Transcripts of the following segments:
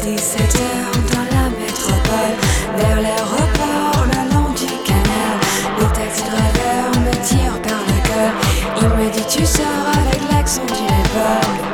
17h dans la métropole, vers l'aéroport, le long du canal. Le taxi driver me tire par le col. Il me dit tu sors avec l'accent d'une épaule.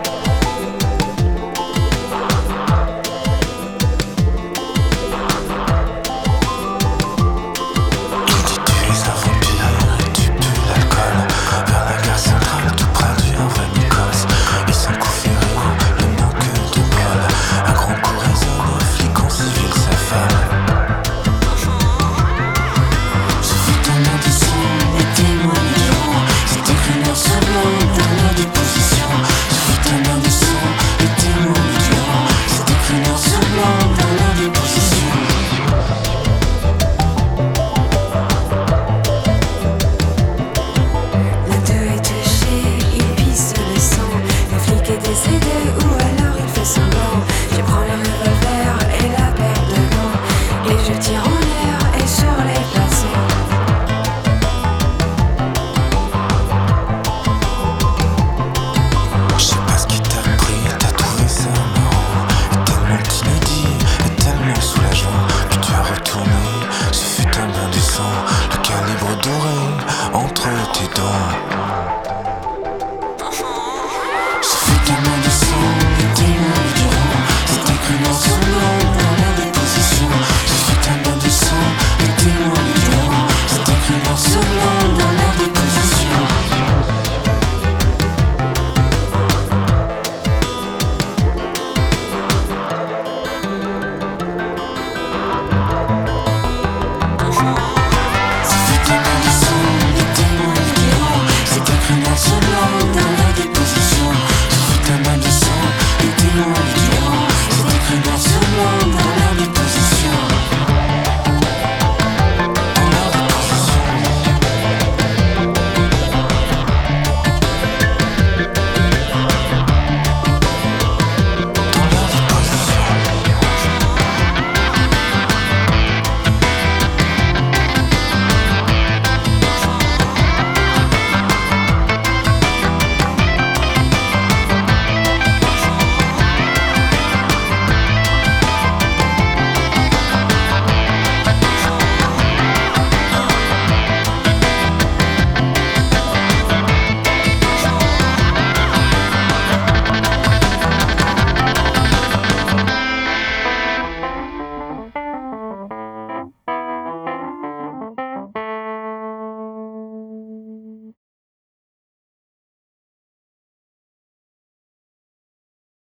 Je prends le revolver et la paire de gants et je tire en l'air et sur les passants. Je sais pas ce qui t'a pris, t'as trouvé ça marrant, et tellement inédit, et tellement soulageant que tu as retourné ce fut un bain de sang, le calibre doré entre tes dents.